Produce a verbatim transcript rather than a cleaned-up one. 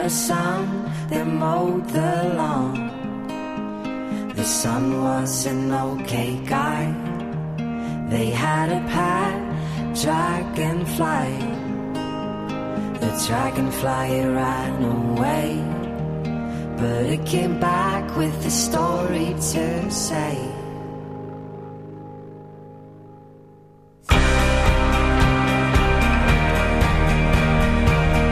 a son that mowed the lawn. The son was an okay guy. They had a pet dragonfly. The dragonfly ran away, but it came back with a story to say.